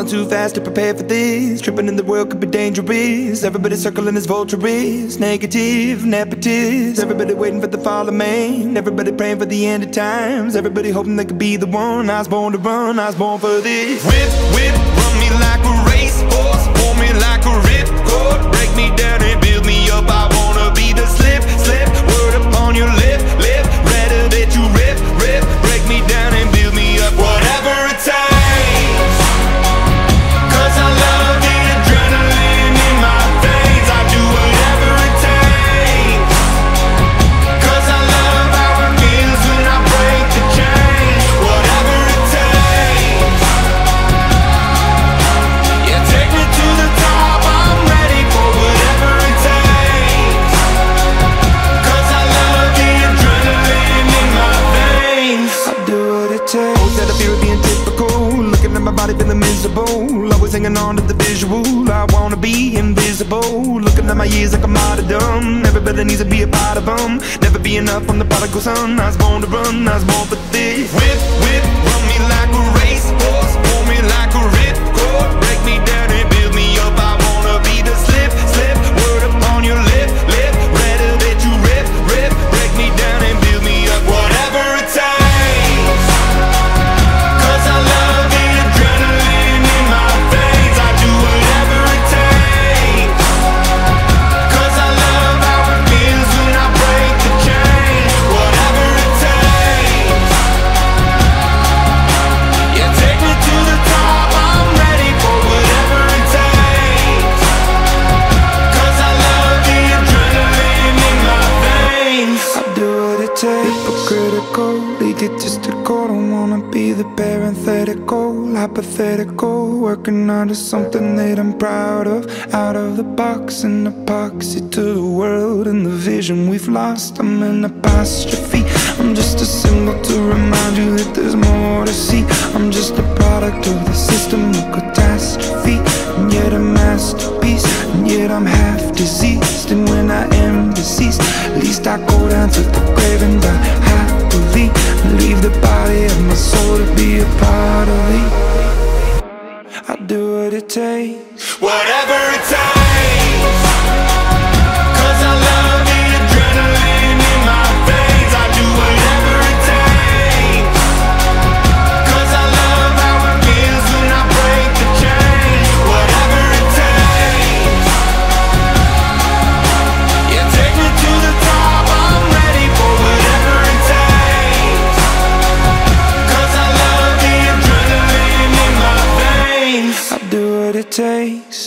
Falling too fast to prepare for this. Tripping in the world could be dangerous. Everybody circling as vultures. Negative, nepotist. Everybody waiting for the fall of man. Everybody praying for the end of times. Everybody hoping they could be the one. I was born to run, I was born for this. Whip, whip, run me like a racehorse. Pull me like a ripcord. Break me down and build me up. I wanna be the slip, slip. Word upon your lip, lip. Rather that you rip, rip. Break me down and build me up. Whatever it takes. Cause I love the adrenaline in my veins. I do whatever it takes. Cause I love how it feels when I break the chains. Whatever it takes. Yeah, take me to the top. I'm ready for whatever it takes. Cause I love the adrenaline in my veins. I do what it takes. Oh, said I fear of being typical. Looking at my body feeling miserable. Always hanging on to the visual. I wanna be invisible. Looking at my years like a martyrdom. Everybody needs to be a part of them. Never be enough from the prodigal son. I was born to run, I was born for this. Whip, whip, run me like a racehorse. Pull me like a ripcord. Break me down and build me up. I wanna be the slip, slip. Word upon your lip, lip. Rather that you rip, rip. Break me down and build me up. Whatever it takes. Cause I love the adrenaline in my veins. I do whatever it takes. Cause I love how it feels when I break the chains. Whatever it takes. Yeah, take me to the top. I'm ready for whatever it takes. Cause I love the adrenaline in my veins. I do what it takes. Hypocritical, egotistical. Don't wanna be the parenthetical, hypothetical. Working onto something that I'm proud of. Out of the box, an epoxy to the world and the vision we've lost. I'm an apostrophe. I'm just a symbol to remind you that there's more to see. I'm just a product of the system of catastrophe. And yet a masterpiece. And yet I'm half diseased. And when I am deceased, at least I go down to the grave and die happily. And leave the body of my soul to be a part of it. I do what it takes. Whatever it takes. Cause I love the adrenaline in my veins. I do whatever it takes. Cause I love how it feels when I break the chains. Whatever it takes. Yeah, take me to the top. I'm ready for whatever it takes. Cause I love the adrenaline in my veins. I do what it takes.